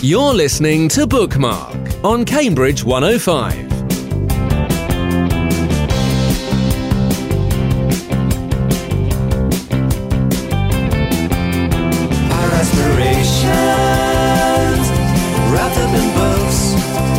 You're listening to Bookmark on Cambridge 105. Our aspirations wrapped up in books.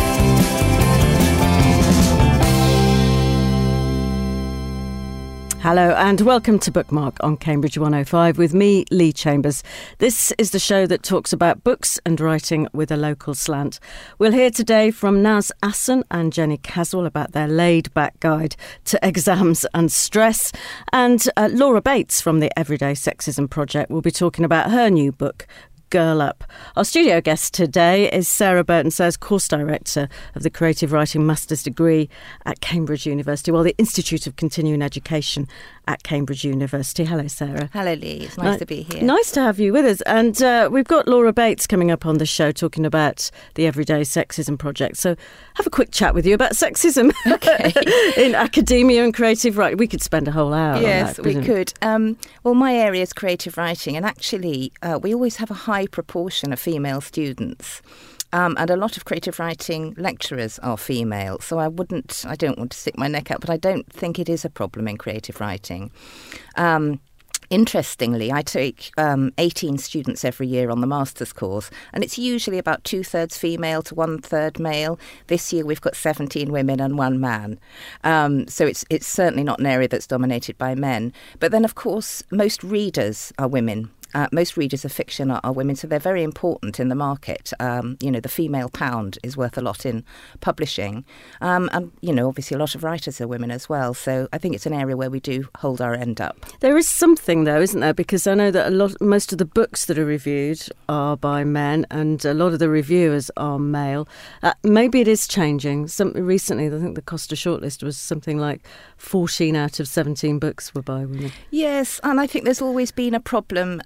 Hello and welcome to Bookmark on Cambridge 105 with me, Lee Chambers. This is the show that talks about books and writing with a local slant. We'll hear today from Naz Asson and Jenny Caswell about their laid-back guide to exams and stress. And Laura Bates from the Everyday Sexism Project will be talking about her new book, Girl Up. Our studio guest today is Sarah Burton Sayers, course director of the Creative Writing Master's degree at Cambridge University, the Institute of Continuing Education at Cambridge University. Hello, Sarah. Hello, Lee. It's nice to be here. Nice to have you with us. And we've got Laura Bates coming up on the show talking about the Everyday Sexism Project. So have a quick chat with you about sexism in academia and creative writing. We could spend a whole hour Yes, on that, we could. Well, my area is creative writing, and actually we always have a high proportion of female students. And a lot of creative writing lecturers are female, so I don't want to stick my neck out, but I don't think it is a problem in creative writing. Interestingly, I take 18 students every year on the master's course, and it's usually about 2/3 female to 1/3 male. This year we've got 17 women and 1 man. So it's certainly not an area that's dominated by men. But then, of course, most readers are women. Most readers of fiction are women, so they're very important in the market. The female pound is worth a lot in publishing. And, obviously a lot of writers are women as well. So I think it's an area where we do hold our end up. There is something, though, isn't there? Because I know that most of the books that are reviewed are by men and a lot of the reviewers are male. Maybe it is changing. Recently, I think the Costa shortlist was something like 14 out of 17 books were by women. Yes, and I think there's always been a problem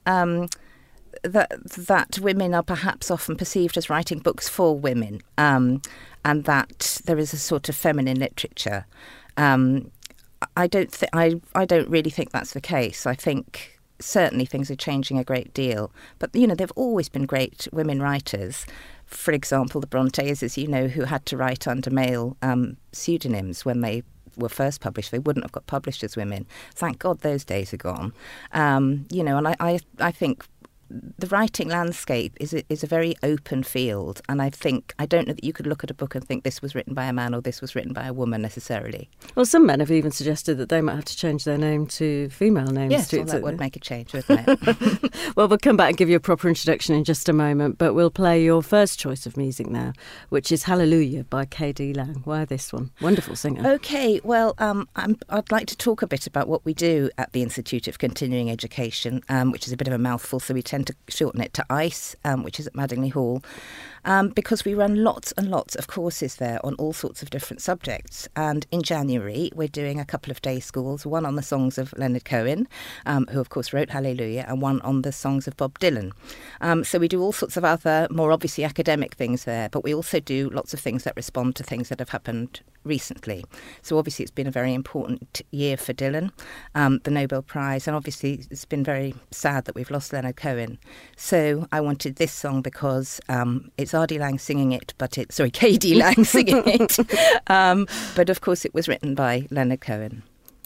that women are perhaps often perceived as writing books for women, and that there is a sort of feminine literature. I don't really think that's the case. I think certainly things are changing a great deal, but there've always been great women writers. For example, the Brontes, as you know, who had to write under male pseudonyms when they were first published. They wouldn't have got published as women. Thank God those days are gone. And I think the writing landscape is a very open field, and I don't know that you could look at a book and think this was written by a man or this was written by a woman necessarily. Well, some men have even suggested that they might have to change their name to female names. Yes, well, that would make a change, wouldn't it? Well, we'll come back and give you a proper introduction in just a moment, but we'll play your first choice of music now, which is Hallelujah by K.D. Lang. Why this one? Wonderful singer. OK, well, I'd like to talk a bit about what we do at the Institute of Continuing Education, which is a bit of a mouthful, so we tend to shorten it to ICE, which is at Madingley Hall, because we run lots and lots of courses there on all sorts of different subjects. And in January, we're doing a couple of day schools, one on the songs of Leonard Cohen, who of course wrote Hallelujah, and one on the songs of Bob Dylan. So we do all sorts of other, more obviously academic things there, but we also do lots of things that respond to things that have happened recently. So obviously it's been a very important year for Dylan, the Nobel Prize, and obviously it's been very sad that we've lost Leonard Cohen. So I wanted this song because it's R.D. Lang singing it, K.D. Lang singing it. But of course it was written by Leonard Cohen.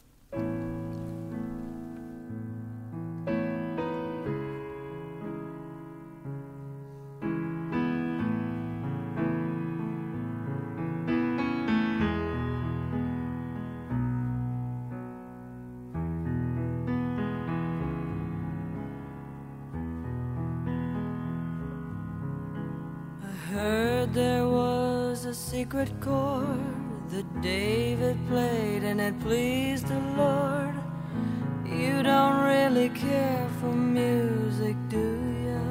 There was a secret chord that David played and it pleased the Lord. You don't really care for music, do ya?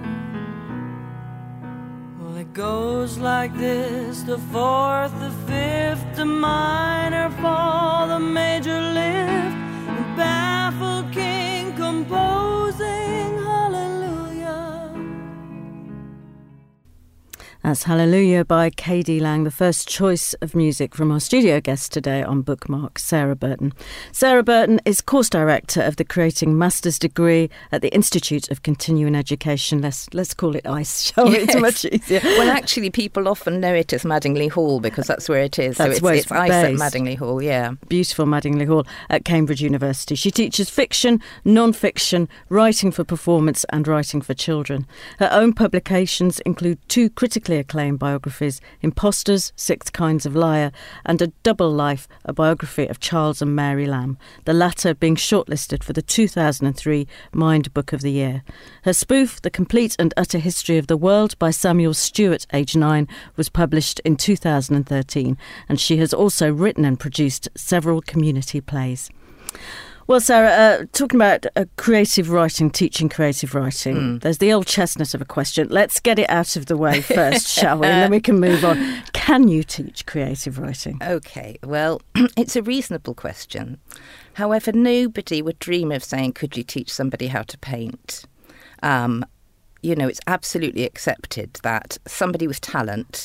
Well, it goes like this: the fourth, the fifth, the minor fall, the major lift, the baffled king composing hallelujah. That's Hallelujah by K.D. Lang, the first choice of music from our studio guest today on Bookmark, Sarah Burton. Sarah Burton is course director of the Creating Master's degree at the Institute of Continuing Education. Let's call it ICE, shall we? It's much easier. Well, actually, people often know it as Madingley Hall because that's where it is. That's so it's ICE at Madingley Hall, yeah. Beautiful Madingley Hall at Cambridge University. She teaches fiction, non-fiction, writing for performance and writing for children. Her own publications include 2 critically acclaimed biographies, Imposters, 6 Kinds of Liar, and A Double Life, a biography of Charles and Mary Lamb, the latter being shortlisted for the 2003 Mind Book of the Year. Her spoof, The Complete and Utter History of the World by Samuel Stewart, aged 9, was published in 2013, and she has also written and produced several community plays. Well, Sarah, talking about creative writing, teaching creative writing, there's the old chestnut of a question. Let's get it out of the way first, shall we? And then we can move on. Can you teach creative writing? OK, well, it's a reasonable question. However, nobody would dream of saying, could you teach somebody how to paint? It's absolutely accepted that somebody with talent,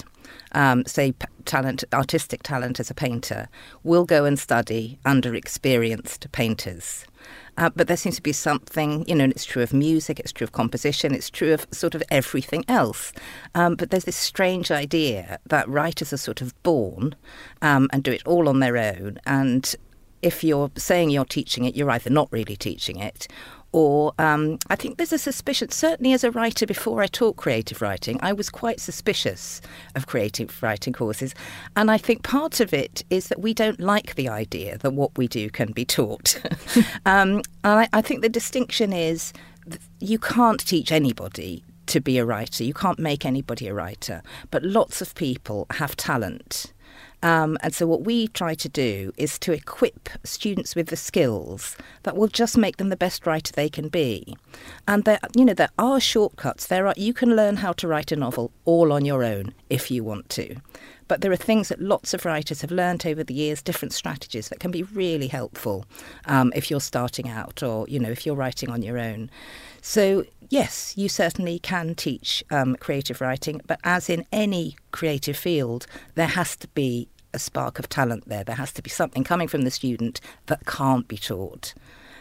artistic talent as a painter, will go and study under experienced painters. But there seems to be something, and it's true of music, it's true of composition, it's true of sort of everything else. But there's this strange idea that writers are sort of born and do it all on their own. And if you're saying you're teaching it, you're either not really teaching it, or I think there's a suspicion, certainly as a writer before I taught creative writing, I was quite suspicious of creative writing courses. And I think part of it is that we don't like the idea that what we do can be taught. And I think the distinction is you can't teach anybody to be a writer. You can't make anybody a writer. But lots of people have talent. And so what we try to do is to equip students with the skills that will just make them the best writer they can be. And there are shortcuts. You can learn how to write a novel all on your own if you want to. But there are things that lots of writers have learned over the years, different strategies that can be really helpful if you're starting out or, if you're writing on your own. So, yes, you certainly can teach creative writing, but as in any creative field, there has to be a spark of talent there. There has to be something coming from the student that can't be taught.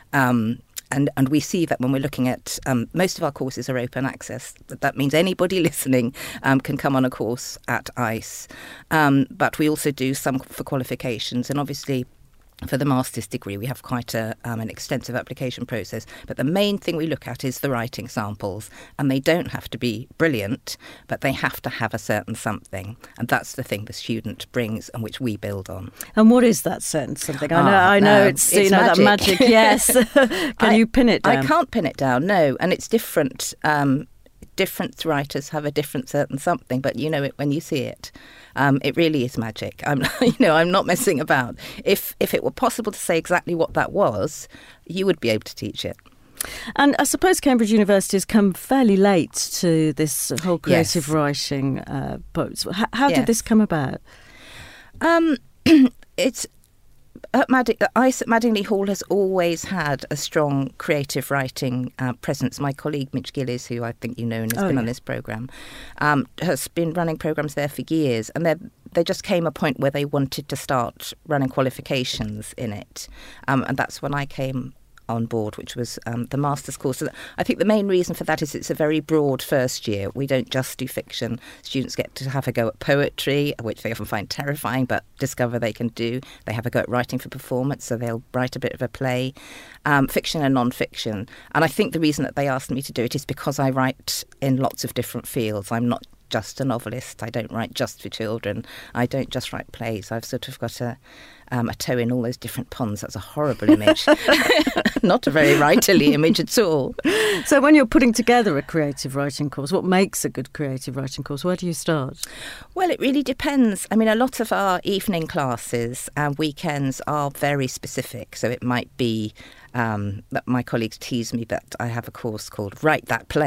And we see that when we're looking at most of our courses are open access. That means anybody listening can come on a course at ICE. But we also do some for qualifications, and obviously for the master's degree, we have quite an extensive application process. But the main thing we look at is the writing samples. And they don't have to be brilliant, but they have to have a certain something. And that's the thing the student brings and which we build on. And what is that certain something? I know it's magic. That magic, yes. Can you pin it down? I can't pin it down, no. And it's different. Different writers have a different certain something, but you know it when you see it. It really is magic. I'm not messing about. If it were possible to say exactly what that was, you would be able to teach it. And I suppose Cambridge University has come fairly late to this whole creative writing books. How did this come about? It's ICE at Madingley Hall has always had a strong creative writing presence. My colleague Mitch Gillies, who I think you know and has been on this programme, has been running programmes there for years. And there just came a point where they wanted to start running qualifications in it. And that's when I came on board, which was the master's course. So I think the main reason for that is it's a very broad first year. We don't just do fiction. Students get to have a go at poetry, which they often find terrifying, but discover they can do. They have a go at writing for performance, so they'll write a bit of a play, fiction and non-fiction. And I think the reason that they asked me to do it is because I write in lots of different fields. I'm not just a novelist. I don't write just for children. I don't just write plays. I've sort of got a toe in all those different ponds. That's a horrible image. Not a very writerly image at all. So when you're putting together a creative writing course, what makes a good creative writing course? Where do you start? Well, it really depends. I mean, a lot of our evening classes and weekends are very specific. So it might be that my colleagues tease me that I have a course called Write That Play! !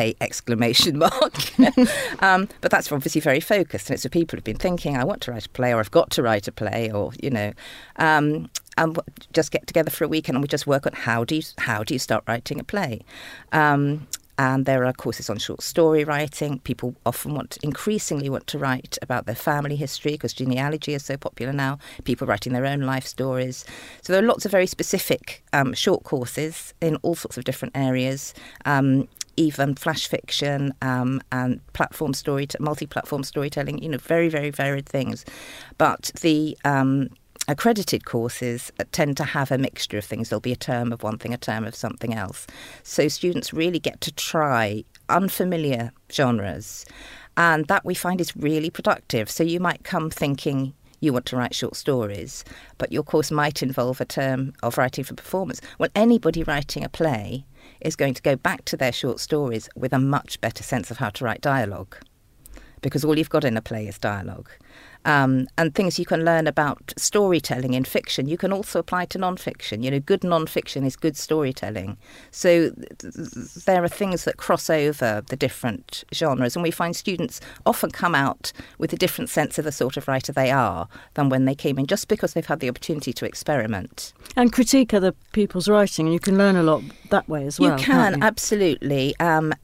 But that's obviously very focused, and it's for people who've been thinking, I want to write a play, or I've got to write a play, or, and just get together for a weekend and we just work on how do you start writing a play. And there are courses on short story writing. People often increasingly want to write about their family history because genealogy is so popular now. People writing their own life stories. So there are lots of very specific short courses in all sorts of different areas, even flash fiction and multi-platform storytelling, very, very varied things. But the accredited courses tend to have a mixture of things. There'll be a term of one thing, a term of something else. So students really get to try unfamiliar genres, and that we find is really productive. So you might come thinking you want to write short stories, but your course might involve a term of writing for performance. Well, anybody writing a play is going to go back to their short stories with a much better sense of how to write dialogue, because all you've got in a play is dialogue. And things you can learn about storytelling in fiction, you can also apply to non-fiction. Good non-fiction is good storytelling. So there are things that cross over the different genres, and we find students often come out with a different sense of the sort of writer they are than when they came in, just because they've had the opportunity to experiment. And critique other people's writing, and you can learn a lot that way as well. You can, absolutely. And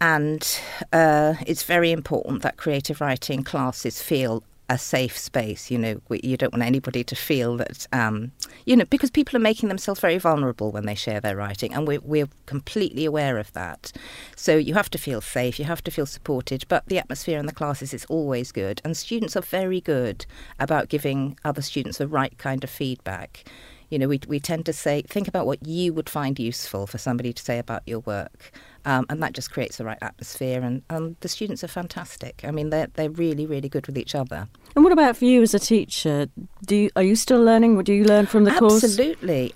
it's very important that creative writing classes feel a safe space. You don't want anybody to feel that, because people are making themselves very vulnerable when they share their writing, and we're completely aware of that. So you have to feel safe, you have to feel supported, but the atmosphere in the classes is always good, and students are very good about giving other students the right kind of feedback. We tend to say, think about what you would find useful for somebody to say about your work. And that just creates the right atmosphere. And the students are fantastic. I mean, they're really, really good with each other. And what about for you as a teacher? Are you still learning? Do you learn from the course? Absolutely.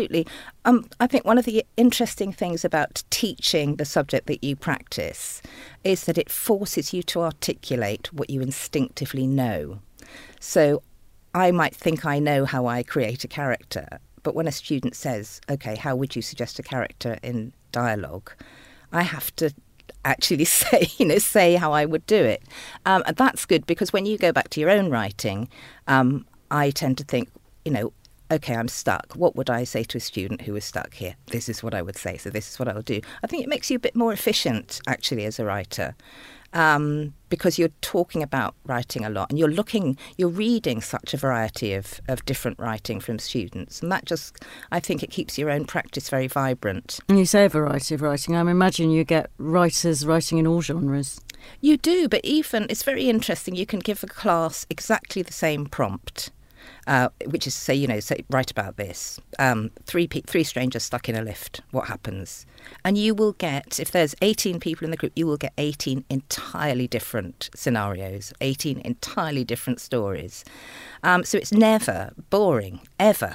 I think one of the interesting things about teaching the subject that you practice is that it forces you to articulate what you instinctively know. So I might think I know how I create a character, but when a student says, OK, how would you suggest a character in dialogue? I have to actually say how I would do it. And that's good, because when you go back to your own writing, I tend to think, OK, I'm stuck. What would I say to a student who is stuck here? This is what I would say, so this is what I'll do. I think it makes you a bit more efficient, actually, as a writer. Because you're talking about writing a lot, and you're reading such a variety of different writing from students, and that just, I think it keeps your own practice very vibrant. And you say a variety of writing. I imagine you get writers writing in all genres. You do, but even, it's very interesting, you can give a class exactly the same prompt, which is say, write about this. Three strangers stuck in a lift. What happens? And you will get, if there's 18 people in the group, you will get 18 entirely different scenarios, 18 entirely different stories. So it's never boring, ever.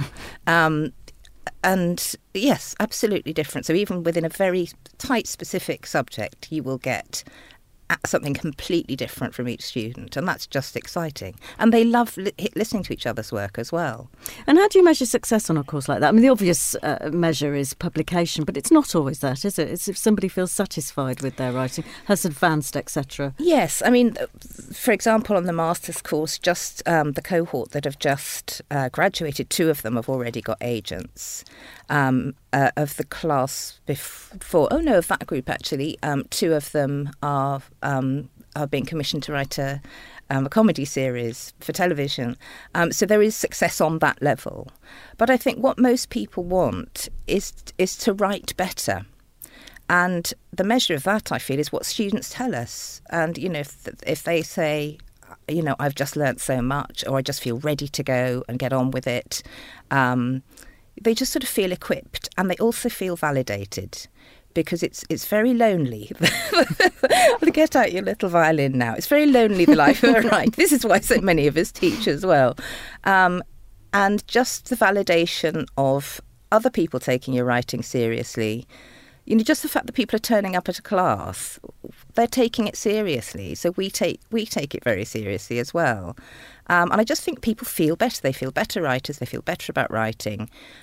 And yes, absolutely different. So even within a very tight, specific subject, you will get something completely different from each student, and that's just exciting. And they love listening to each other's work as well. And how do you measure success on a course like that? I mean, the obvious measure is publication, but it's not always that, is it? It's if somebody feels satisfied with their writing, has advanced, etc. Yes, I mean, for example, on the master's course, just the cohort that have just graduated, 2 of them have already got agents. Of the class before, of that group actually, 2 of them are being commissioned to write a comedy series for television. So there is success on that level. But I think what most people want is to write better. And the measure of that, I feel, is what students tell us. And, if they say, I've just learnt so much, or I just feel ready to go and get on with it, they just sort of feel equipped, and they also feel validated, because it's very lonely. Get out your little violin now. It's very lonely, the life of a writer. This is why so many of us teach as well. And just the validation of other people taking your writing seriously. Just the fact that people are turning up at a class, they're taking it seriously. So we take it very seriously as well. And I just think people feel better. They feel better writers. They feel better about writing.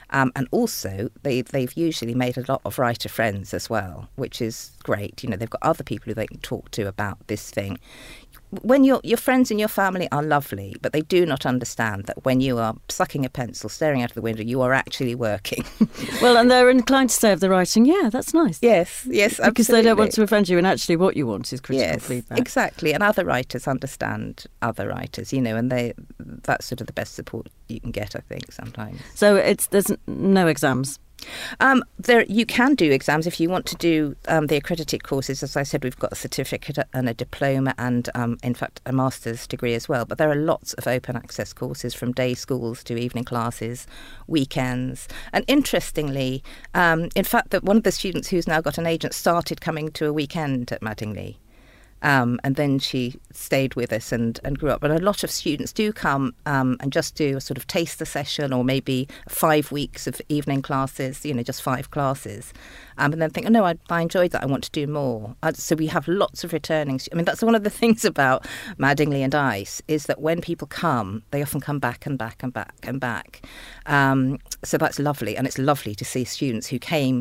And also, they've usually made a lot of writer friends as well, which is great. You know, they've got other people who they can talk to about this thing. When your friends and your family are lovely, but they do not understand that when you are sucking a pencil, staring out of the window, you are actually working. Well, and they're inclined to say of the writing, yeah, that's nice. Yes, absolutely. Because they don't want to offend you, and actually what you want is critical feedback. Exactly. And other writers understand other writers, you know, and that's sort of the best support you can get, I think, sometimes. So there's no exams? You can do exams if you want to do the accredited courses. As I said, we've got a certificate and a diploma and, in fact, a master's degree as well. But there are lots of open access courses from day schools to evening classes, weekends. And interestingly, in fact, that one of the students who's now got an agent started coming to a weekend at Madingley. And then she stayed with us and grew up. But a lot of students do come and just do a sort of taster session or maybe 5 weeks of evening classes, you know, just 5 classes. And then think, oh, no, I enjoyed that. I want to do more. So we have lots of returning. I mean, that's one of the things about Madingley and ICE is that when people come, they often come back and back and back and back. So that's lovely. And it's lovely to see students who came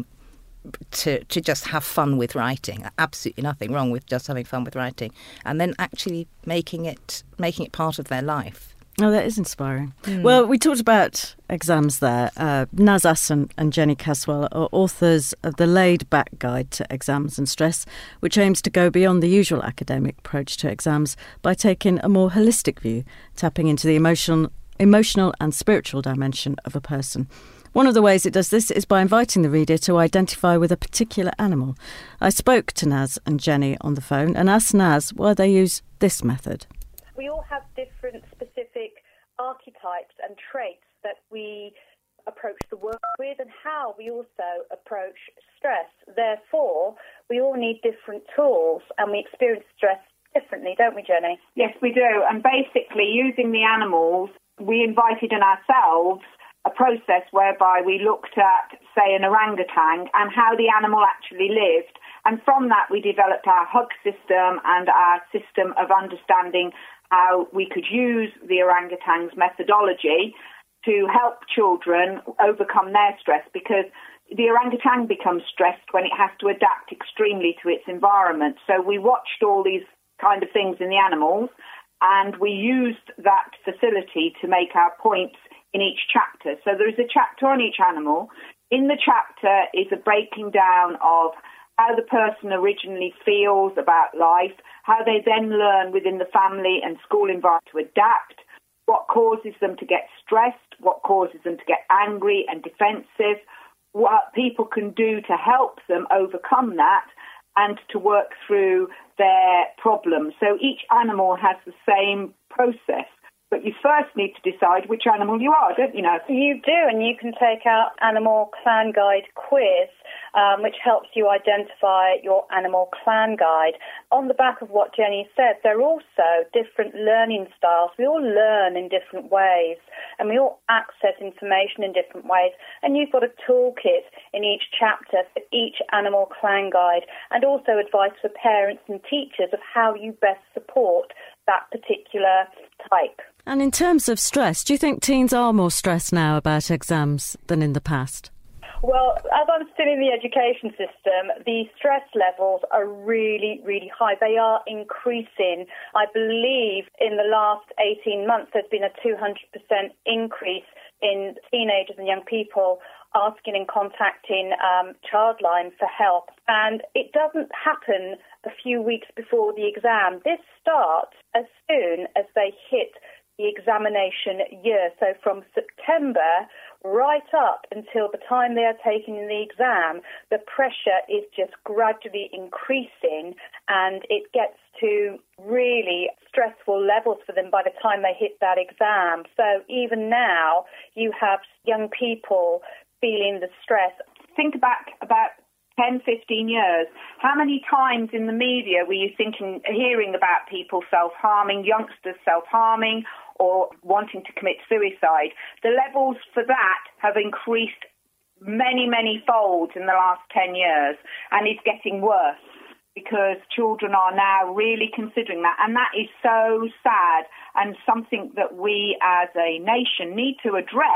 to just have fun with writing. Absolutely nothing wrong with just having fun with writing, and then actually making it part of their life. Oh, that is inspiring. Well, we talked about exams there. Naz Ahsan and Jenny Caswell are authors of The Laid Back Guide to Exams and Stress, which aims to go beyond the usual academic approach to exams by taking a more holistic view, tapping into the emotional and spiritual dimension of a person. One of the ways it does this is by inviting the reader to identify with a particular animal. I spoke to Naz and Jenny on the phone and asked Naz why they use this method. We all have different specific archetypes and traits that we approach the world with and how we also approach stress. Therefore, we all need different tools and we experience stress differently, don't we, Jenny? Yes, we do. And basically, using the animals, we invited in ourselves a process whereby we looked at, say, an orangutan and how the animal actually lived. And from that, we developed our hug system and our system of understanding how we could use the orangutan's methodology to help children overcome their stress, because the orangutan becomes stressed when it has to adapt extremely to its environment. So we watched all these kind of things in the animals, and we used that facility to make our points in each chapter. So there is a chapter on each animal. In the chapter is a breaking down of how the person originally feels about life, how they then learn within the family and school environment to adapt, what causes them to get stressed, what causes them to get angry and defensive, what people can do to help them overcome that and to work through their problems. So each animal has the same process. But you first need to decide which animal you are, don't you know? You do, and you can take our Animal Clan Guide quiz, which helps you identify your animal clan guide. On the back of what Jenny said, there are also different learning styles. We all learn in different ways, and we all access information in different ways. And you've got a toolkit in each chapter for each animal clan guide, and also advice for parents and teachers of how you best support that particular type. And in terms of stress, do you think teens are more stressed now about exams than in the past? Well, as I'm still in the education system, the stress levels are really, really high. They are increasing. I believe in the last 18 months there's been a 200% increase in teenagers and young people asking and contacting Childline for help. And it doesn't happen a few weeks before the exam. This starts as soon as they hit the examination year. So from September right up until the time they are taking the exam, the pressure is just gradually increasing and it gets to really stressful levels for them by the time they hit that exam. So even now, you have young people feeling the stress. Think back about 10, 15 years. How many times in the media were you hearing about people self-harming, youngsters self-harming, or wanting to commit suicide? The levels for that have increased many, many folds in the last 10 years, and it's getting worse because children are now really considering that, and that is so sad and something that we as a nation need to address,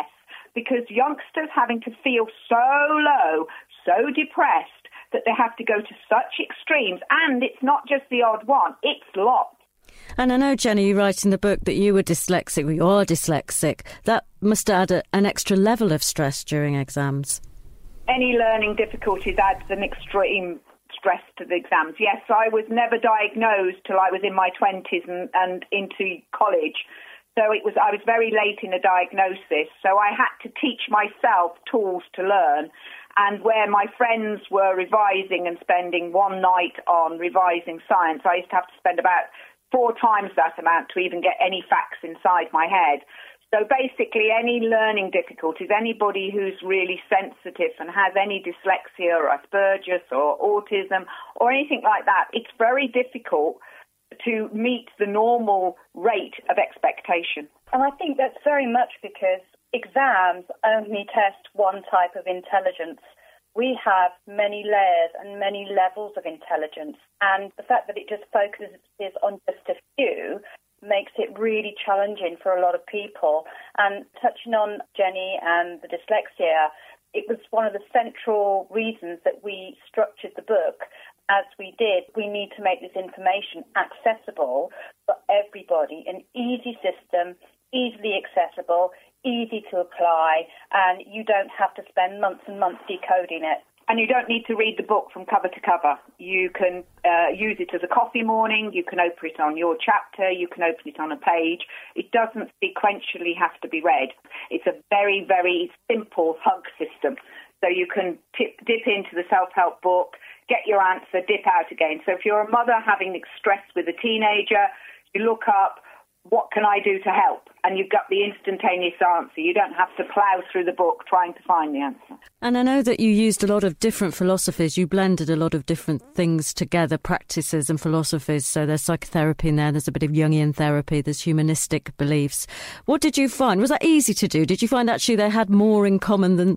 because youngsters having to feel so low, so depressed, that they have to go to such extremes. And it's not just the odd one, it's lots. And I know, Jenny, you write in the book that you are dyslexic. That must add an extra level of stress during exams. Any learning difficulties adds an extreme stress to the exams. Yes, I was never diagnosed till I was in my 20s and into college. So I was very late in a diagnosis. So I had to teach myself tools to learn. And where my friends were revising and spending one night on revising science, I used to have to spend about 4 times that amount to even get any facts inside my head. So basically, any learning difficulties, anybody who's really sensitive and has any dyslexia or Asperger's or autism or anything like that, it's very difficult to meet the normal rate of expectation. And I think that's very much because exams only test one type of intelligence. We have many layers and many levels of intelligence, and the fact that it just focuses on just a few makes it really challenging for a lot of people. And touching on Jenny and the dyslexia, it was one of the central reasons that we structured the book as we did. We need to make this information accessible for everybody, an easy system, easily accessible, easy to apply, and you don't have to spend months and months decoding it. And you don't need to read the book from cover to cover. You can use it as a coffee morning. You can open it on your chapter. You can open it on a page. It doesn't sequentially have to be read. It's a very, very simple hug system. So you can dip into the self-help book, get your answer, dip out again. So if you're a mother having stress with a teenager, you look up, what can I do to help? And you've got the instantaneous answer. You don't have to plough through the book trying to find the answer. And I know that you used a lot of different philosophies. You blended a lot of different things together, practices and philosophies. So there's psychotherapy in there, there's a bit of Jungian therapy, there's humanistic beliefs. What did you find? Was that easy to do? Did you find actually they had more in common than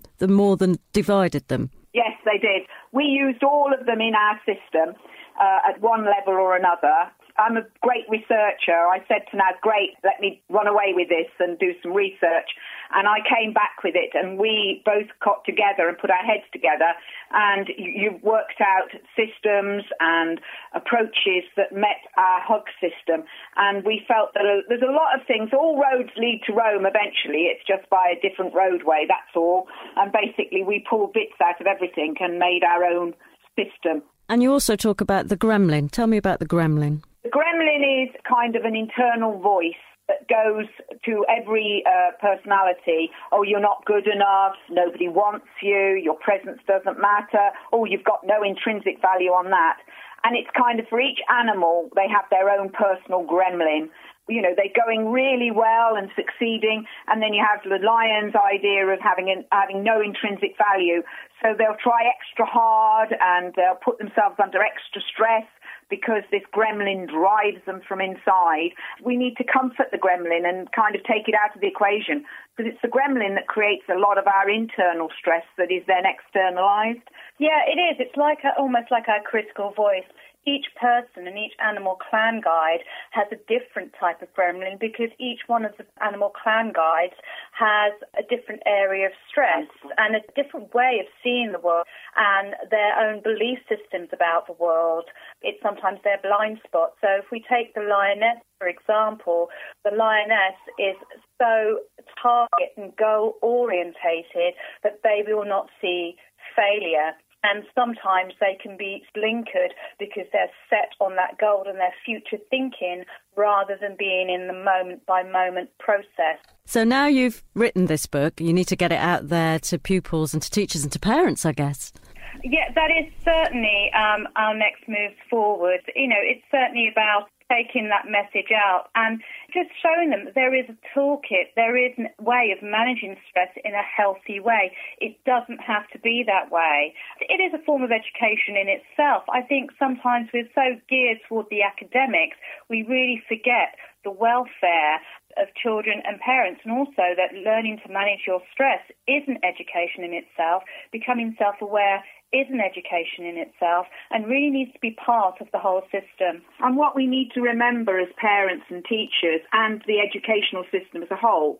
divided them? Yes, they did. We used all of them in our system at one level or another. I'm a great researcher. I said to Naz, great, let me run away with this and do some research. And I came back with it, and we both got together and put our heads together, and you worked out systems and approaches that met our hug system. And we felt that there's a lot of things. All roads lead to Rome eventually. It's just by a different roadway, that's all. And basically we pulled bits out of everything and made our own system. And you also talk about the gremlin. Tell me about the gremlin. The gremlin is kind of an internal voice that goes to every personality. Oh, you're not good enough, nobody wants you, your presence doesn't matter, oh, you've got no intrinsic value on that. And it's kind of for each animal, they have their own personal gremlin. You know, they're going really well and succeeding, and then you have the lion's idea of having no intrinsic value. So they'll try extra hard and they'll put themselves under extra stress because this gremlin drives them from inside. We need to comfort the gremlin and kind of take it out of the equation, because it's the gremlin that creates a lot of our internal stress that is then externalized. Yeah, it is. It's like almost like our critical voice. Each person and each animal clan guide has a different type of gremlin, because each one of the animal clan guides has a different area of stress and a different way of seeing the world and their own belief systems about the world. It's sometimes their blind spot. So if we take the lioness, for example, the lioness is so target and goal orientated that they will not see failure. And sometimes they can be blinkered because they're set on that goal and their future thinking rather than being in the moment-by-moment process. So now you've written this book, you need to get it out there to pupils and to teachers and to parents, I guess. Yeah, that is certainly our next move forward. You know, it's certainly about taking that message out and just showing them that there is a toolkit, there is a way of managing stress in a healthy way. It doesn't have to be that way. It is a form of education in itself. I think sometimes we're so geared toward the academics, we really forget the welfare of children and parents, and also that learning to manage your stress is an education in itself. Becoming self-aware is an education in itself and really needs to be part of the whole system. And what we need to remember as parents and teachers and the educational system as a whole,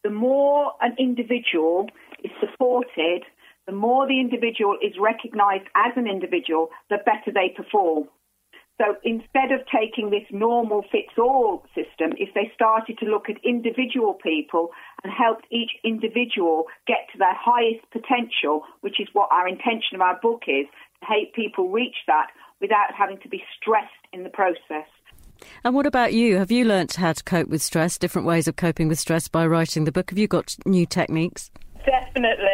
the more an individual is supported, the more the individual is recognised as an individual, the better they perform. So instead of taking this normal fits-all system, if they started to look at individual people and helped each individual get to their highest potential, which is what our intention of our book is, to help people reach that without having to be stressed in the process. And what about you? Have you learnt how to cope with stress, different ways of coping with stress by writing the book? Have you got new techniques? Definitely.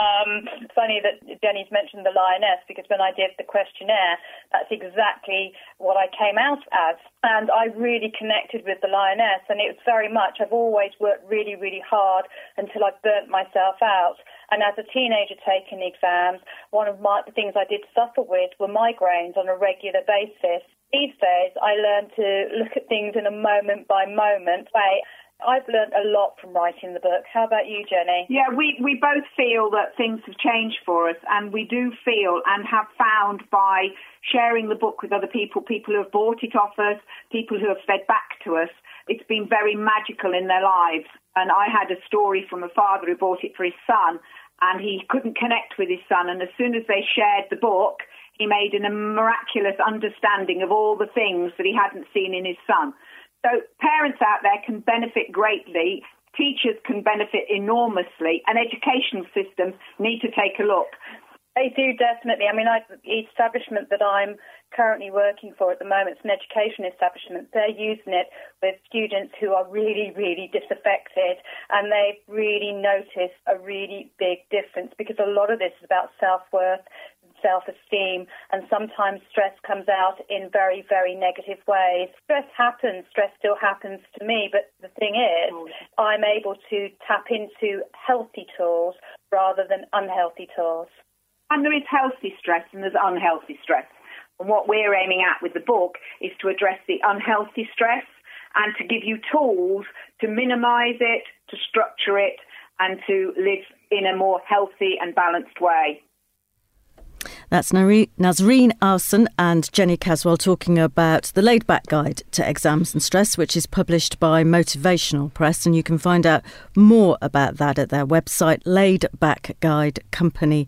It's funny that Jenny's mentioned the lioness, because when I did the questionnaire, that's exactly what I came out as. And I really connected with the lioness. And it was very much, I've always worked really, really hard until I've burnt myself out. And as a teenager taking exams, one of the things I did suffer with were migraines on a regular basis. These days, I learned to look at things in a moment-by-moment way. I've learned a lot from writing the book. How about you, Jenny? Yeah, we both feel that things have changed for us, and we do feel and have found by sharing the book with other people, people who have bought it off us, people who have fed back to us, it's been very magical in their lives. And I had a story from a father who bought it for his son, and he couldn't connect with his son, and as soon as they shared the book, he made a miraculous understanding of all the things that he hadn't seen in his son. So parents out there can benefit greatly, teachers can benefit enormously, and educational systems need to take a look. They do, definitely. I mean, the establishment that I'm currently working for at the moment, it's an education establishment. They're using it with students who are really, really disaffected, and they've really noticed a really big difference, because a lot of this is about self-worth, self-esteem, and sometimes stress comes out in very, very negative ways. Stress still happens to me, but the thing is, I'm able to tap into healthy tools rather than unhealthy tools. And there is healthy stress and there's unhealthy stress. And what we're aiming at with the book is to address the unhealthy stress and to give you tools to minimise it, to structure it, and to live in a more healthy and balanced way. That's Nazreen Ahsan and Jenny Caswell talking about The Laid Back Guide to Exams and Stress, which is published by Motivational Press, and you can find out more about that at their website, laidbackguidecompany.com.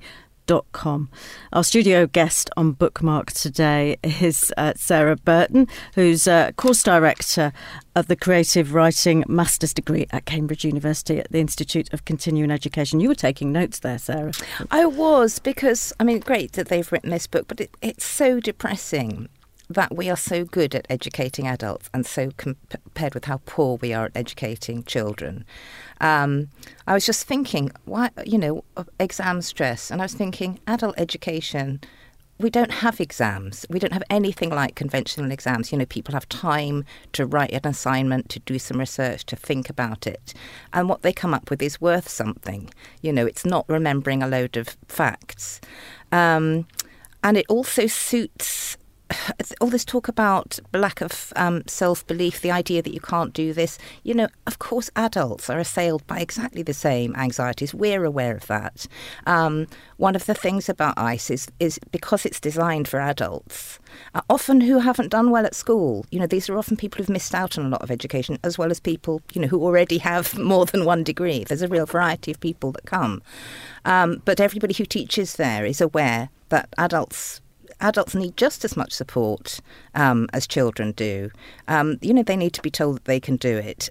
Our studio guest on Bookmark today is Sarah Burton, who's course director of the Creative Writing Master's degree at Cambridge University at the Institute of Continuing Education. You were taking notes there, Sarah. I was, because, I mean, great that they've written this book, but it's so depressing that we are so good at educating adults and so compared with how poor we are at educating children. I was just thinking, why, exam stress, and I was thinking, adult education, we don't have exams. We don't have anything like conventional exams. People have time to write an assignment, to do some research, to think about it. And what they come up with is worth something. It's not remembering a load of facts. And it also suits all this talk about lack of self-belief, the idea that you can't do this. Of course, adults are assailed by exactly the same anxieties. We're aware of that. One of the things about ICE is because it's designed for adults, often who haven't done well at school. These are often people who've missed out on a lot of education, as well as people, who already have more than one degree. There's a real variety of people that come. But everybody who teaches there is aware that adults need just as much support as children do. They need to be told that they can do it.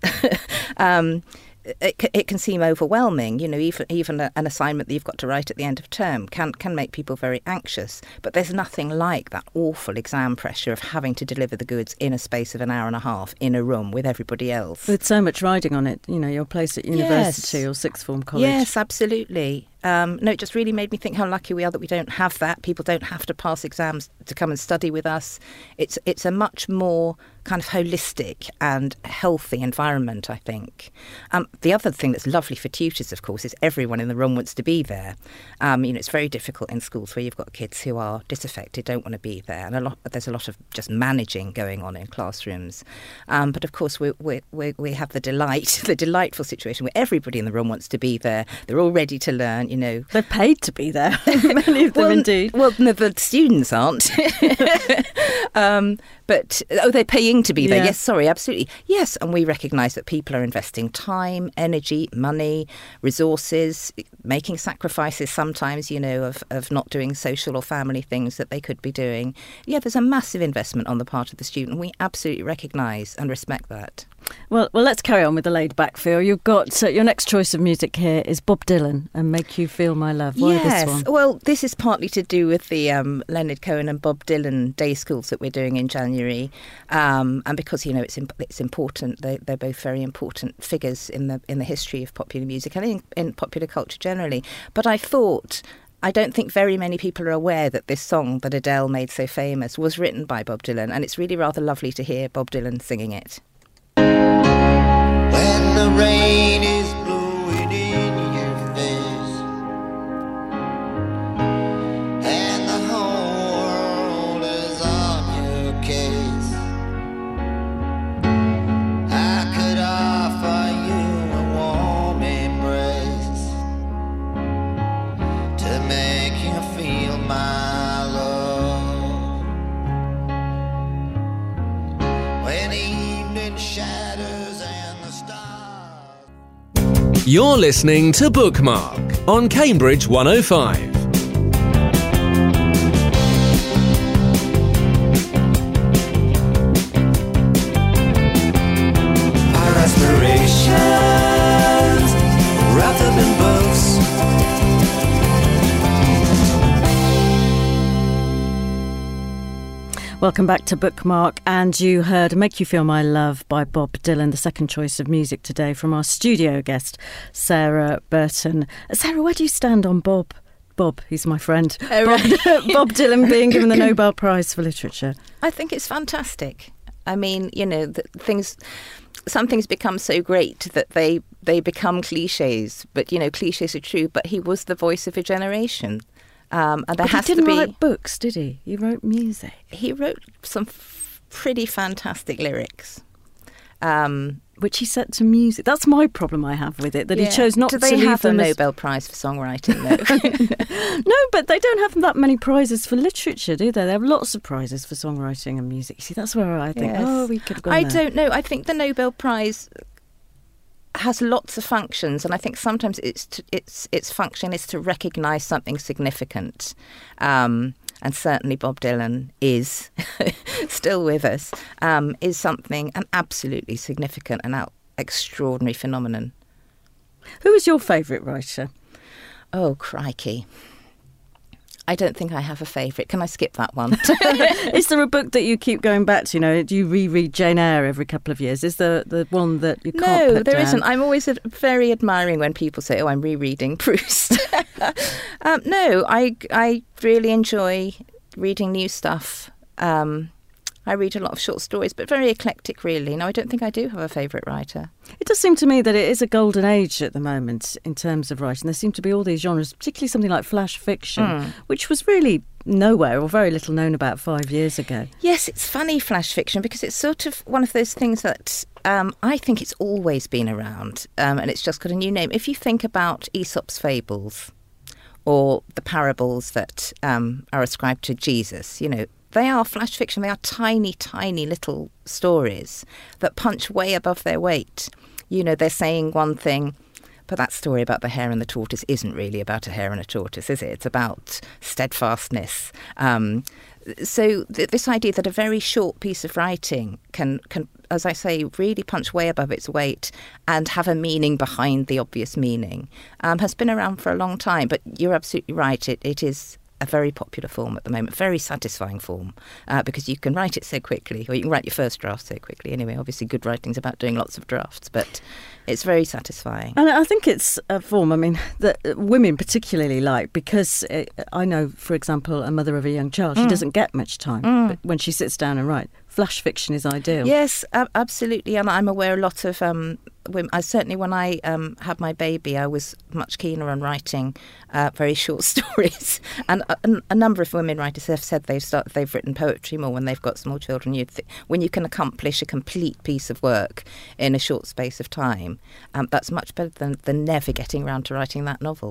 It can seem overwhelming. Even an assignment that you've got to write at the end of term can make people very anxious. But there's nothing like that awful exam pressure of having to deliver the goods in a space of an hour and a half in a room with everybody else. With so much riding on it, your place at university or sixth form college. Yes, absolutely. It just really made me think how lucky we are that we don't have that. People don't have to pass exams to come and study with us. It's a much more kind of holistic and healthy environment, I think. The other thing that's lovely for tutors, of course, is everyone in the room wants to be there. It's very difficult in schools where you've got kids who are disaffected, don't want to be there, and there's a lot of just managing going on in classrooms. But of course, we have the delightful situation where everybody in the room wants to be there. They're all ready to learn. you know. They're paid to be there, many of them indeed. Well, no, the students aren't. But they're paying to be there. Yeah. Yes, sorry, absolutely. Yes, and we recognise that people are investing time, energy, money, resources, making sacrifices sometimes, you know, of not doing social or family things that they could be doing. Yeah, there's a massive investment on the part of the student. We absolutely recognise and respect that. Well, let's carry on with the laid-back feel. You've got your next choice of music here is Bob Dylan and Make You Feel My Love. Why this one? Well, this is partly to do with the Leonard Cohen and Bob Dylan day schools that we're doing in January, and because, you know, it's important. They're both very important figures in the history of popular music and in popular culture generally. But I don't think very many people are aware that this song that Adele made so famous was written by Bob Dylan, and it's really rather lovely to hear Bob Dylan singing it. When the rain is blowing in your face and the whole world is on your case, I could offer you a warm embrace to make you feel my love. When evening shadows and the stars. You're listening to Bookmark on Cambridge 105. Our aspirations wrapped up in books. Welcome back to Bookmark, and you heard Make You Feel My Love by Bob Dylan, the second choice of music today from our studio guest, Sarah Burton. Sarah, where do you stand on Bob? Bob, he's my friend. Bob Dylan being given the Nobel Prize for Literature. I think it's fantastic. I mean, you know, some things become so great that they become cliches. But, you know, cliches are true. But he was the voice of a generation. And there But has he didn't to be. write books, did he? He wrote music. He wrote some pretty fantastic lyrics. Which he set to music. That's my problem I have with it, that he chose not Do to they leave have a them as... Nobel Prize for songwriting, though? No, but they don't have that many prizes for literature, do they? They have lots of prizes for songwriting and music. You see, that's where I think, Yes. we could have gone I there. don't know. I think the Nobel Prize has lots of functions, and I think sometimes its function is to recognise something significant. And certainly Bob Dylan is still with us, is something, an absolutely significant and extraordinary phenomenon. Who is your favourite writer? Oh, crikey. I don't think I have a favourite. Can I skip that one? Is there a book that you keep going back to? You know, do you reread Jane Eyre every couple of years? Is there the one that you can't No, put there down? isn't. I'm always very admiring when people say, "Oh, I'm rereading Proust." No, I really enjoy reading new stuff. I read a lot of short stories, but very eclectic, really. No, I don't think I do have a favourite writer. It does seem to me that it is a golden age at the moment in terms of writing. There seem to be all these genres, particularly something like flash fiction, which was really nowhere or very little known about 5 years ago. Yes, it's funny, flash fiction, because it's sort of one of those things that I think it's always been around, and it's just got a new name. If you think about Aesop's fables or the parables that are ascribed to Jesus, you know, they are flash fiction. They are tiny, tiny little stories that punch way above their weight. You know, they're saying one thing, but that story about the hare and the tortoise isn't really about a hare and a tortoise, is it? It's about steadfastness. So this idea that a very short piece of writing can, as I say, really punch way above its weight and have a meaning behind the obvious meaning has been around for a long time. But you're absolutely right. It is a very popular form at the moment, very satisfying form, because you can write it so quickly, or you can write your first draft so quickly. Anyway, obviously good writing's about doing lots of drafts, but it's very satisfying. And I think it's a form, I mean, that women particularly like, because I know, for example, a mother of a young child, she doesn't get much time, but when she sits down and writes, flash fiction is ideal. Yes, absolutely. And I'm aware a lot of women. I certainly, when I had my baby, I was much keener on writing very short stories. And a number of women writers have said they've written poetry more when they've got small children. When you can accomplish a complete piece of work in a short space of time, that's much better than never getting around to writing that novel.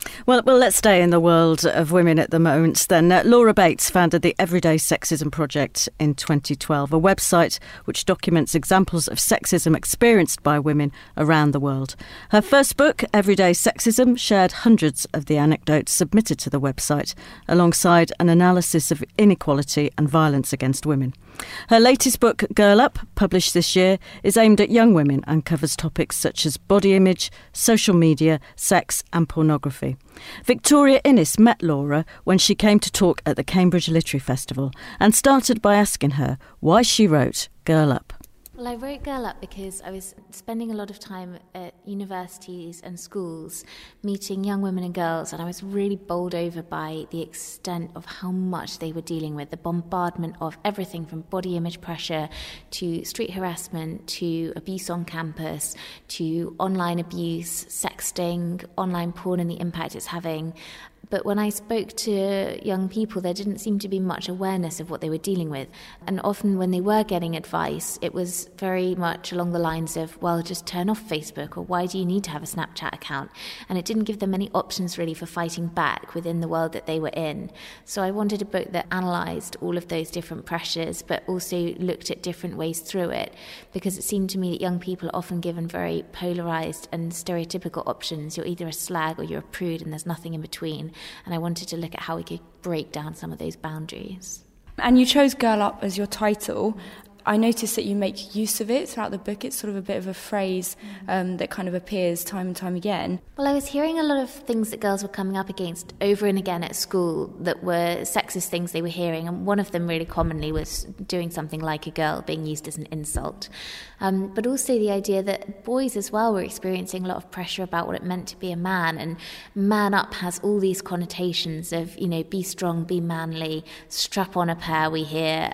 Well, let's stay in the world of women at the moment then. Laura Bates founded the Everyday Sexism Project in 2012, a website which documents examples of sexism experienced by women around the world. Her first book, Everyday Sexism, shared hundreds of the anecdotes submitted to the website, alongside an analysis of inequality and violence against women. Her latest book, Girl Up, published this year, is aimed at young women and covers topics such as body image, social media, sex and pornography. Victoria Innes met Laura when she came to talk at the Cambridge Literary Festival and started by asking her why she wrote Girl Up. Well, I wrote Girl Up because I was spending a lot of time at universities and schools meeting young women and girls, and I was really bowled over by the extent of how much they were dealing with, the bombardment of everything from body image pressure to street harassment to abuse on campus to online abuse, sexting, online porn and the impact it's having. But when I spoke to young people, there didn't seem to be much awareness of what they were dealing with. And often when they were getting advice, it was very much along the lines of, well, just turn off Facebook, or why do you need to have a Snapchat account? And it didn't give them any options really for fighting back within the world that they were in. So I wanted a book that analysed all of those different pressures, but also looked at different ways through it, because it seemed to me that young people are often given very polarised and stereotypical options. You're either a slag or you're a prude, and there's nothing in between. And I wanted to look at how we could break down some of those boundaries. And you chose Girl Up as your title. I noticed that you make use of it throughout the book. It's sort of a bit of a phrase that kind of appears time and time again. Well, I was hearing a lot of things that girls were coming up against over and again at school that were sexist things they were hearing, and one of them really commonly was doing something like a girl being used as an insult. But also the idea that boys as well were experiencing a lot of pressure about what it meant to be a man, and man up has all these connotations of, you know, be strong, be manly, strap on a pair, we hear,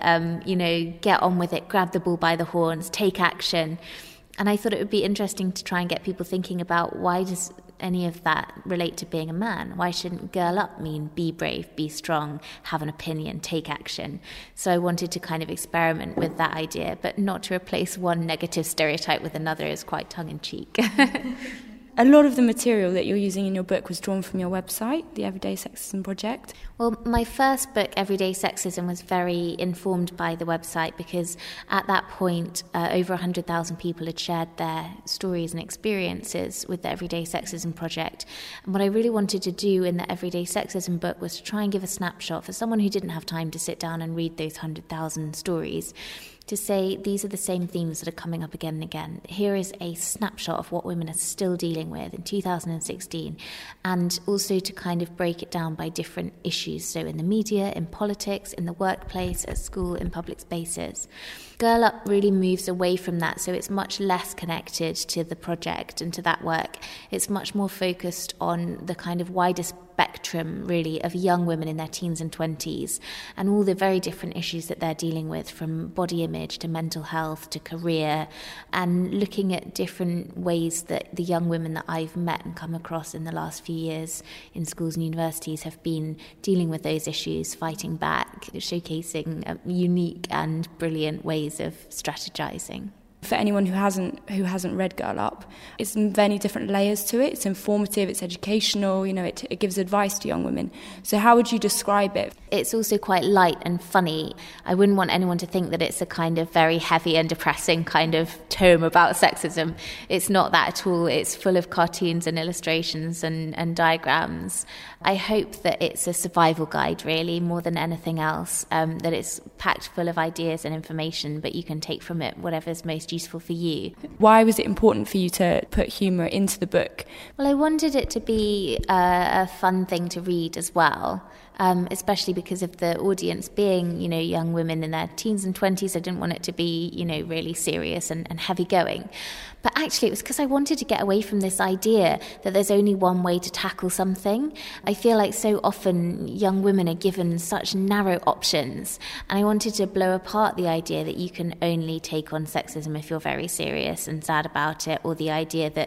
get on with it, grab the bull by the horns, take action. And I thought it would be interesting to try and get people thinking about, why does any of that relate to being a man? Why shouldn't girl up mean be brave, be strong, have an opinion, take action? So I wanted to kind of experiment with that idea, but not to replace one negative stereotype with another is quite tongue-in-cheek. A lot of the material that you're using in your book was drawn from your website, the Everyday Sexism Project. Well, my first book, Everyday Sexism, was very informed by the website, because at that point, over 100,000 people had shared their stories and experiences with the Everyday Sexism Project. And what I really wanted to do in the Everyday Sexism book was to try and give a snapshot for someone who didn't have time to sit down and read those 100,000 stories, to say these are the same themes that are coming up again and again. Here is a snapshot of what women are still dealing with in 2016, and also to kind of break it down by different issues, so in the media, in politics, in the workplace, at school, in public spaces. Girl Up really moves away from that, so it's much less connected to the project and to that work. It's much more focused on the kind of wider spectrum, really, of young women in their teens and 20s, and all the very different issues that they're dealing with, from body image to mental health to career, and looking at different ways that the young women that I've met and come across in the last few years in schools and universities have been dealing with those issues, fighting back, showcasing unique and brilliant ways of strategizing. For anyone who hasn't read Girl Up, it's many different layers to it. It's informative, it's educational, it gives advice to young women. So how would you describe it? It's also quite light and funny. I wouldn't want anyone to think that it's a kind of very heavy and depressing kind of tome about sexism. It's not that at all. It's full of cartoons and illustrations and diagrams. I hope that it's a survival guide, really, more than anything else, that it's packed full of ideas and information, but you can take from it whatever's most useful for you. Why was it important for you to put humour into the book? Well, I wanted it to be a fun thing to read as well, especially because of the audience being, young women in their teens and 20s. I didn't want it to be, really serious and heavy going. But actually, it was because I wanted to get away from this idea that there's only one way to tackle something. I feel like so often young women are given such narrow options, and I wanted to blow apart the idea that you can only take on sexism if you're very serious and sad about it, or the idea that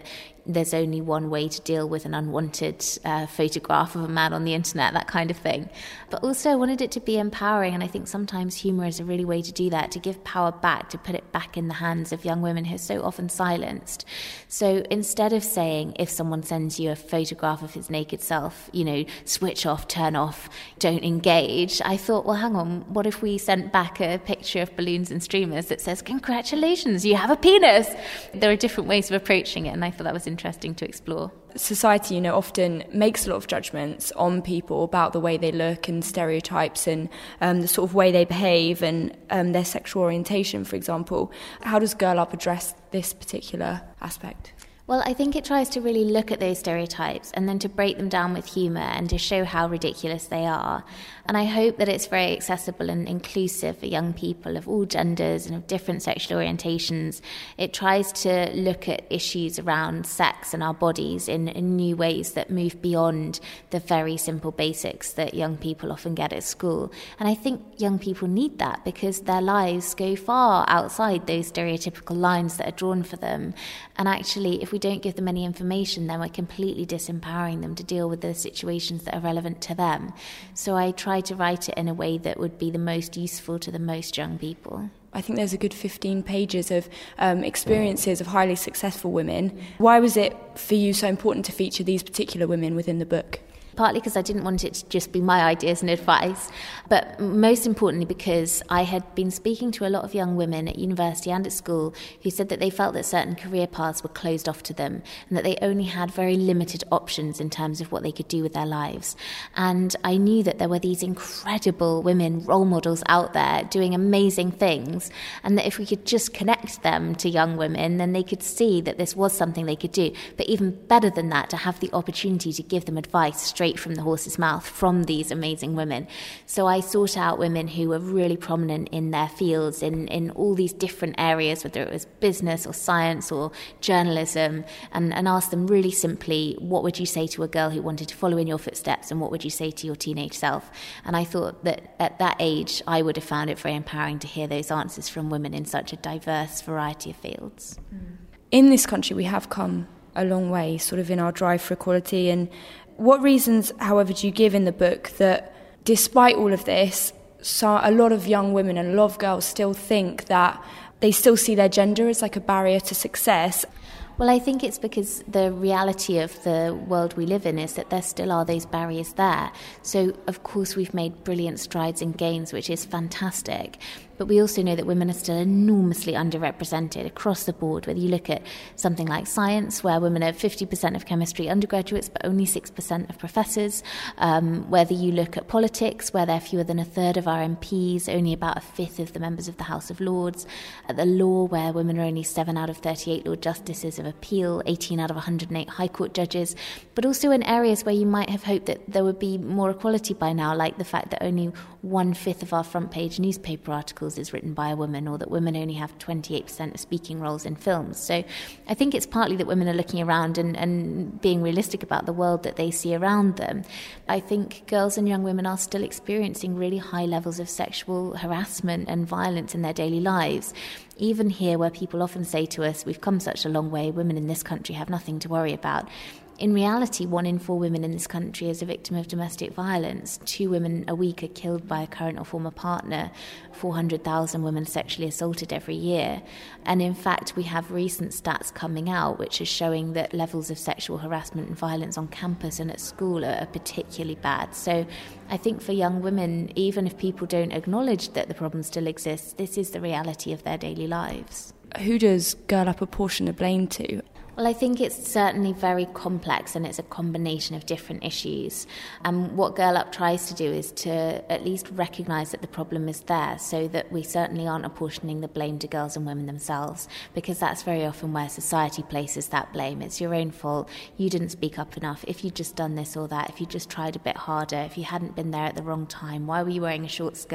there's only one way to deal with an unwanted photograph of a man on the internet, that kind of thing. But also I wanted it to be empowering, and I think sometimes humour is a really way to do that, to give power back, to put it back in the hands of young women who are so often silenced. So instead of saying, if someone sends you a photograph of his naked self, switch off, turn off, don't engage, I thought, well, hang on, what if we sent back a picture of balloons and streamers that says, congratulations, you have a penis? There are different ways of approaching it, and I thought that was interesting to explore. Society, often makes a lot of judgments on people about the way they look and stereotypes and the sort of way they behave and their sexual orientation, for example. How does Girl Up address this particular aspect? Well, I think it tries to really look at those stereotypes and then to break them down with humour and to show how ridiculous they are. And I hope that it's very accessible and inclusive for young people of all genders and of different sexual orientations. It tries to look at issues around sex and our bodies in new ways that move beyond the very simple basics that young people often get at school. And I think young people need that because their lives go far outside those stereotypical lines that are drawn for them. And actually, if we don't give them any information, then we're completely disempowering them to deal with the situations that are relevant to them. So I try to write it in a way that would be the most useful to the most young people. I think there's a good 15 pages of experiences of highly successful women. Why was it for you so important to feature these particular women within the book? Partly because I didn't want it to just be my ideas and advice, but most importantly because I had been speaking to a lot of young women at university and at school who said that they felt that certain career paths were closed off to them and that they only had very limited options in terms of what they could do with their lives. And I knew that there were these incredible women role models out there doing amazing things, and that if we could just connect them to young women, then they could see that this was something they could do. But even better than that, to have the opportunity to give them advice straight from the horse's mouth from these amazing women. So I sought out women who were really prominent in their fields, in all these different areas, whether it was business or science or journalism, and asked them really simply, what would you say to a girl who wanted to follow in your footsteps, and what would you say to your teenage self? And I thought that at that age, I would have found it very empowering to hear those answers from women in such a diverse variety of fields. In this country, we have come a long way, sort of in our drive for equality. And what reasons, however, do you give in the book that despite all of this, a lot of young women and a lot of girls still think that they still see their gender as like a barrier to success? Well, I think it's because the reality of the world we live in is that there still are those barriers there. So, of course, we've made brilliant strides and gains, which is fantastic. But we also know that women are still enormously underrepresented across the board, whether you look at something like science, where women are 50% of chemistry undergraduates, but only 6% of professors, whether you look at politics, where there are fewer than a third of our MPs, only about a fifth of the members of the House of Lords, at the law, where women are only 7 out of 38 Lord Justices of Appeal, 18 out of 108 High Court judges, but also in areas where you might have hoped that there would be more equality by now, like the fact that only 1/5 of our front page newspaper articles is written by a woman, or that women only have 28% of speaking roles in films. So I think it's partly that women are looking around and being realistic about the world that they see around them. I think girls and young women are still experiencing really high levels of sexual harassment and violence in their daily lives. Even here, where people often say to us, we've come such a long way, women in this country have nothing to worry about. In reality, 1 in 4 women in this country is a victim of domestic violence. 2 women a week are killed by a current or former partner. 400,000 women are sexually assaulted every year. And in fact, we have recent stats coming out which are showing that levels of sexual harassment and violence on campus and at school are particularly bad. So I think for young women, even if people don't acknowledge that the problem still exists, this is the reality of their daily lives. Who does Girl Up apportion the blame to? Well, I think it's certainly very complex, and it's a combination of different issues. And what Girl Up tries to do is to at least recognise that the problem is there, so that we certainly aren't apportioning the blame to girls and women themselves, because that's very often where society places that blame. It's your own fault. You didn't speak up enough. If you'd just done this or that, if you just tried a bit harder, if you hadn't been there at the wrong time, why were you wearing a short skirt?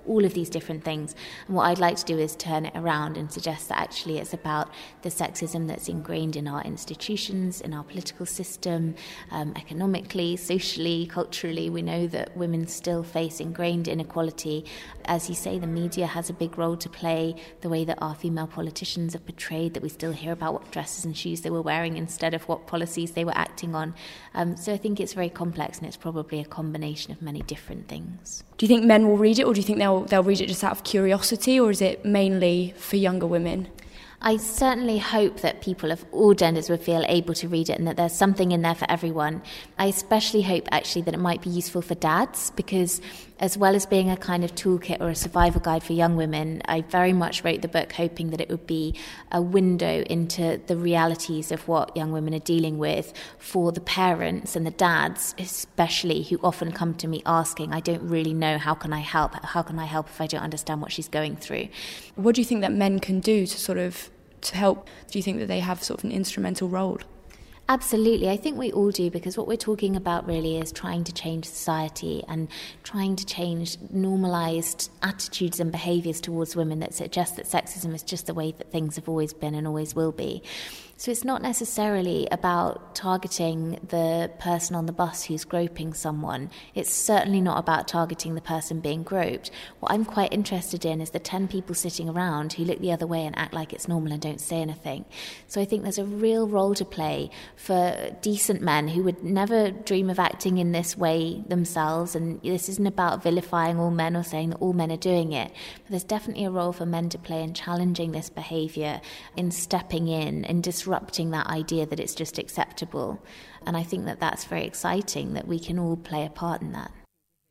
all of these different things. And what I'd like to do is turn it around and suggest that actually it's about the sexism that's ingrained in our institutions, in our political system, economically, socially, culturally. We know that women still face ingrained inequality. As you say, the media has a big role to play, the way that our female politicians are portrayed, that we still hear about what dresses and shoes they were wearing instead of what policies they were acting on. So I think it's very complex, and it's probably a combination of many different things. Do you think men will read it, or do you think they'll read it just out of curiosity, or is it mainly for younger women? I certainly hope that people of all genders will feel able to read it and that there's something in there for everyone. I especially hope actually that it might be useful for dads, because as well as being a kind of toolkit or a survival guide for young women, I very much wrote the book hoping that it would be a window into the realities of what young women are dealing with for the parents and the dads, especially, who often come to me asking, I don't really know, how can I help? How can I help if I don't understand what she's going through? What do you think that men can do to help? Do you think that they have sort of an instrumental role? Absolutely. I think we all do, because what we're talking about really is trying to change society and trying to change normalised attitudes and behaviours towards women that suggest that sexism is just the way that things have always been and always will be. So it's not necessarily about targeting the person on the bus who's groping someone. It's certainly not about targeting the person being groped. What I'm quite interested in is the 10 people sitting around who look the other way and act like it's normal and don't say anything. So I think there's a real role to play for decent men who would never dream of acting in this way themselves. And this isn't about vilifying all men or saying that all men are doing it. But there's definitely a role for men to play in challenging this behaviour, in stepping in and disrupting that idea that it's just acceptable. And I think that that's very exciting, that we can all play a part in that.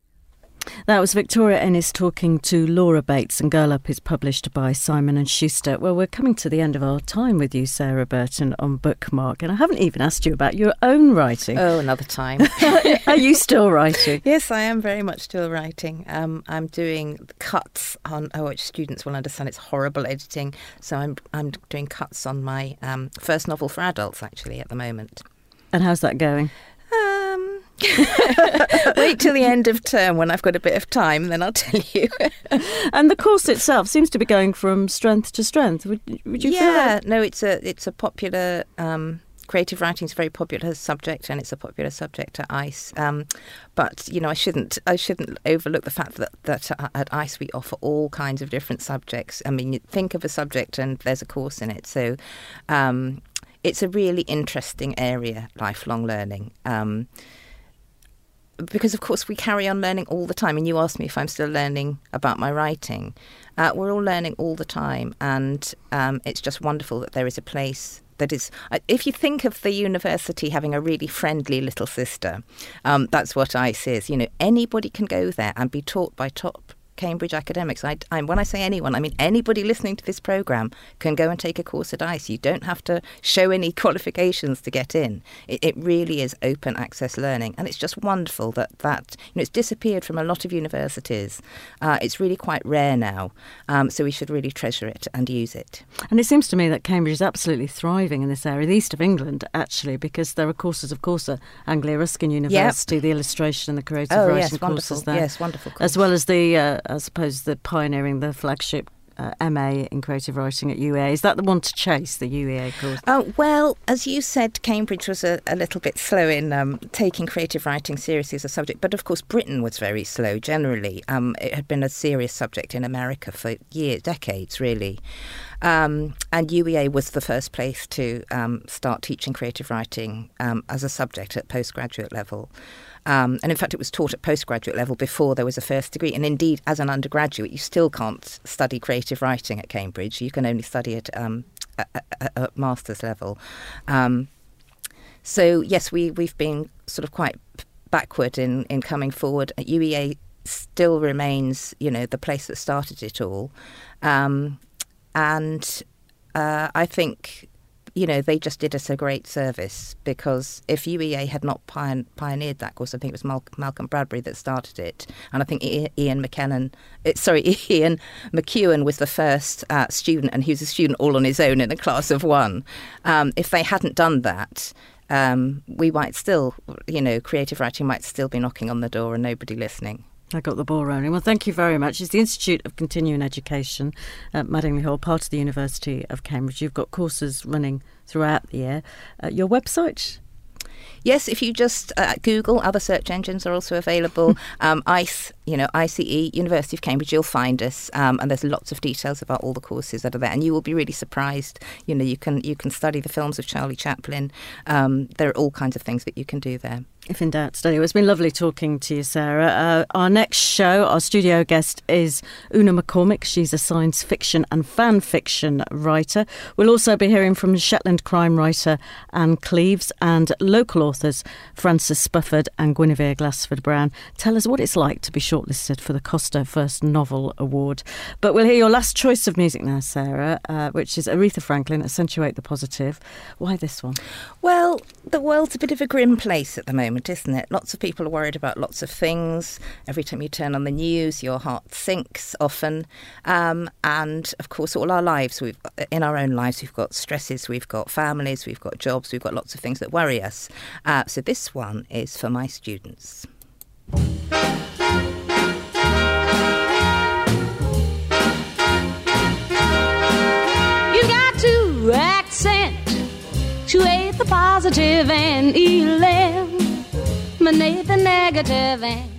That was Victoria Ennis talking to Laura Bates, and Girl Up is published by Simon & Schuster. Well, we're coming to the end of our time with you, Sarah Burton, on Bookmark, and I haven't even asked you about your own writing. Oh, another time. Are you still writing? Yes, I am very much still writing. I'm doing cuts on, which students will understand it's horrible editing, so I'm doing cuts on my first novel for adults, actually, at the moment. And how's that going? Wait till the end of term when I've got a bit of time, then I'll tell you. And the course itself seems to be going from strength to strength. Would you feel that? No, it's a popular creative writing is a very popular subject, and it's a popular subject at ICE. But I shouldn't overlook the fact that at ICE we offer all kinds of different subjects. I mean, you think of a subject and there's a course in it. So it's a really interesting area, lifelong learning. Because, of course, we carry on learning all the time. And you asked me if I'm still learning about my writing. We're all learning all the time. And it's just wonderful that there is a place that is... if you think of the university having a really friendly little sister, that's what ICE is. Anybody can go there and be taught by top Cambridge academics. When I say anyone, I mean anybody listening to this programme can go and take a course at ICE. You don't have to show any qualifications to get in. It really is open access learning, and it's just wonderful that it's disappeared from a lot of universities. It's really quite rare now, so we should really treasure it and use it. And it seems to me that Cambridge is absolutely thriving in this area, the east of England, actually, because there are courses, of course, at Anglia Ruskin University, the illustration and the creative writing courses there. Yes, wonderful course. As well as I suppose the flagship MA in creative writing at UEA. Is that the one to chase, the UEA course? Well, as you said, Cambridge was a little bit slow in taking creative writing seriously as a subject. But of course, Britain was very slow generally. It had been a serious subject in America for decades, really. And UEA was the first place to start teaching creative writing as a subject at postgraduate level. And in fact, it was taught at postgraduate level before there was a first degree. And indeed, as an undergraduate, you still can't study creative writing at Cambridge. You can only study it at master's level. So, yes, we've been sort of quite backward in coming forward. UEA still remains, the place that started it all. And I think... they just did us a great service, because if UEA had not pioneered that course, I think it was Malcolm Bradbury that started it. And I think Ian McEwan was the first student, and he was a student all on his own in a class of one. If they hadn't done that, we might still, creative writing might still be knocking on the door and nobody listening. I got the ball rolling. Well, thank you very much. It's the Institute of Continuing Education at Madingley Hall, part of the University of Cambridge. You've got courses running throughout the year. Your website? Yes, if you just Google, other search engines are also available. ICE, ICE, University of Cambridge, you'll find us. And there's lots of details about all the courses that are there. And you will be really surprised. You can study the films of Charlie Chaplin. There are all kinds of things that you can do there. If in doubt, study. Well, it's been lovely talking to you, Sarah. Our next show, our studio guest is Una McCormick. She's a science fiction and fan fiction writer. We'll also be hearing from Shetland crime writer Anne Cleves and local authors Frances Spufford and Guinevere Glassford-Brown tell us what it's like to be shortlisted for the Costa First Novel Award. But we'll hear your last choice of music now, Sarah, which is Aretha Franklin, Accentuate the Positive. Why this one? Well, the world's a bit of a grim place at the moment, isn't it? Lots of people are worried about lots of things. Every time you turn on the news, your heart sinks often. And of course, all our lives, in our own lives, we've got stresses, we've got families, we've got jobs, we've got lots of things that worry us. So this one is for my students. You got to accentuate the positive and eliminate the negative and